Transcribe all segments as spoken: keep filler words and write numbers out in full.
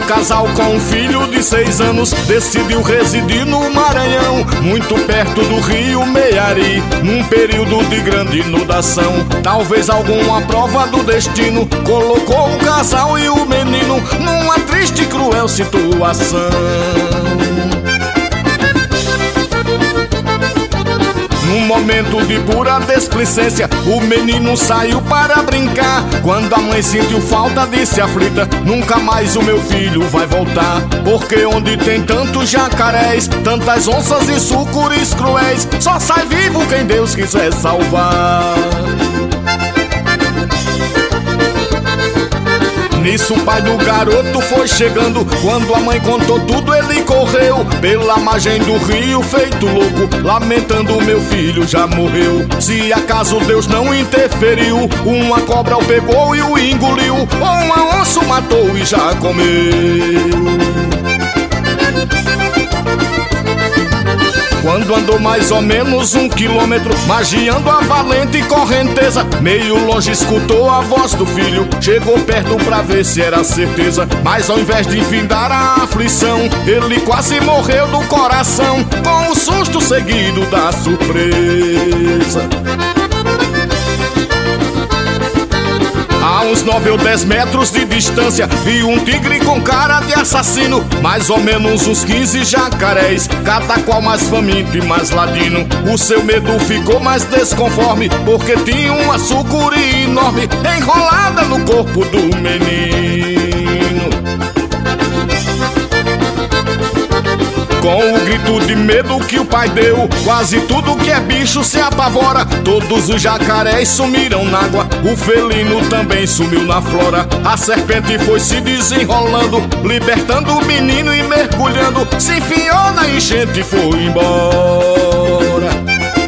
casal com um filho de seis anos decidiu residir no Maranhão, muito perto do rio Meari, num período de grande inundação. Talvez alguma prova do destino colocou o casal e o menino numa triste e cruel situação. Num momento de pura desplicência, o menino saiu para brincar. Quando a mãe sentiu falta, disse aflita: nunca mais o meu filho vai voltar. Porque onde tem tantos jacarés, tantas onças e sucuris cruéis, só sai vivo quem Deus quiser salvar. Nisso o pai do garoto foi chegando. Quando a mãe contou tudo, ele correu pela margem do rio feito louco, lamentando: meu filho já morreu. Se acaso Deus não interferiu, uma cobra o pegou e o engoliu, ou uma onça o matou e já comeu. Quando andou mais ou menos um quilômetro, magiando a valente correnteza, meio longe escutou a voz do filho. Chegou perto pra ver se era certeza, mas ao invés de findar a aflição, ele quase morreu do coração, com o susto seguido da surpresa. A uns nove ou dez metros de distância, vi um tigre com cara de assassino, mais ou menos uns quinze jacarés, cada qual mais faminto e mais ladino. O seu medo ficou mais desconforme, porque tinha uma sucuri enorme enrolada no corpo do menino. Com o grito de medo que o pai deu, quase tudo que é bicho se apavora. Todos os jacarés sumiram na água, o felino também sumiu na flora. A serpente foi se desenrolando, libertando o menino e mergulhando, se enfiou na enchente e foi embora.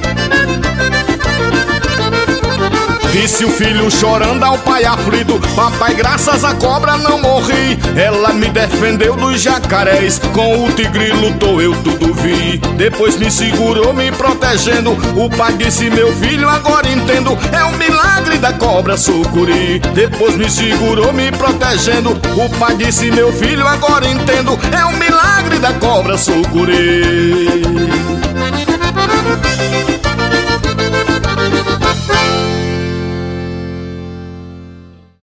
Disse o filho chorando ao pai aflito: papai, graças à cobra não morri, ela me defendeu dos jacarés, com o tigre lutou, eu tudo vi. Depois me segurou me protegendo, o pai disse: meu filho, agora entendo, é um milagre da cobra sucuri. Depois me segurou me protegendo, o pai disse: meu filho, agora entendo, é um milagre da cobra sucuri.